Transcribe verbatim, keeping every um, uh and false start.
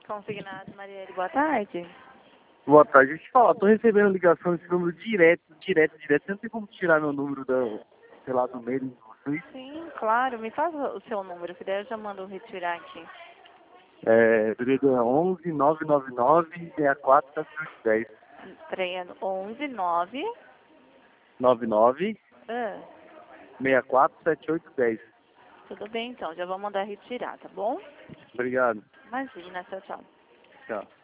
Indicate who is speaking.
Speaker 1: Consignado, Marielle, boa tarde.
Speaker 2: Boa tarde, deixa eu te falar, tô recebendo ligação desse número direto, direto, direto. Você não tem como tirar meu número da, sei lá, do meio de vocês?
Speaker 1: Sim, claro, me faz o seu número, que daí eu já mando retirar aqui.
Speaker 2: É, beleza, onze, nove nove nove, seis quatro, sete oito dez.
Speaker 1: Peraí, onze, nove.
Speaker 2: nove nove,
Speaker 1: Ah,
Speaker 2: seis quatro, sete oito dez.
Speaker 1: tudo bem então, já vou mandar retirar, tá bom?
Speaker 2: Obrigado.
Speaker 1: Imagina, tchau, tchau.
Speaker 2: Tchau.